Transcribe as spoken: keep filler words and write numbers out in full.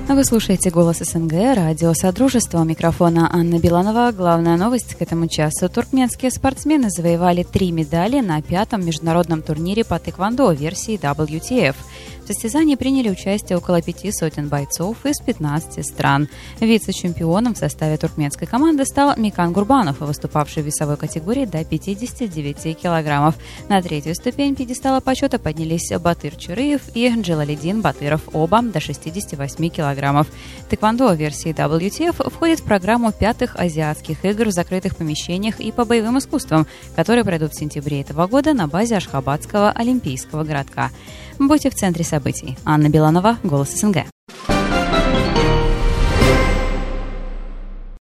Вы слушаете «Голос СНГ», радио «Содружество». У микрофона Анна Биланова. Главная новость к этому часу. Туркменские спортсмены завоевали три медали на пятом международном турнире по тэквондо версии дабл ю ти эф. В состязании приняли участие около пяти сотен бойцов из пятнадцати стран. Вице-чемпионом в составе туркменской команды стал Микан Гурбанов, выступавший в весовой категории до пятидесяти девяти килограммов. На третью ступень пьедестала почета поднялись Батыр Чурыев и Джилалидин Батыров, оба до шестидесяти восьми килограммов. Тэквондо версии дабл ю ти эф входит в программу пятых азиатских игр в закрытых помещениях и по боевым искусствам, которые пройдут в сентябре этого года на базе Ашхабадского олимпийского городка. Будьте в центре событий. Анна Биланова, «Голос СНГ».